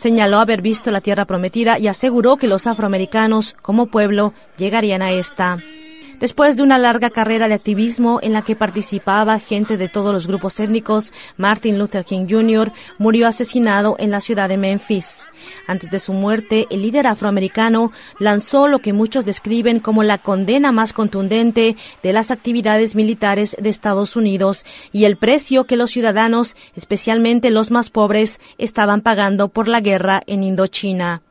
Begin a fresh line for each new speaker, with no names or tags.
Señaló haber visto la tierra prometida y aseguró que los afroamericanos, como pueblo, llegarían a esta. Después de una larga carrera de activismo en la que participaba gente de todos los grupos étnicos, Martin Luther King Jr. murió asesinado en la ciudad de Memphis. Antes de su muerte, el líder afroamericano lanzó lo que muchos describen como la condena más contundente de las actividades militares de Estados Unidos y el precio que los ciudadanos, especialmente los más pobres, estaban pagando por la guerra en Indochina.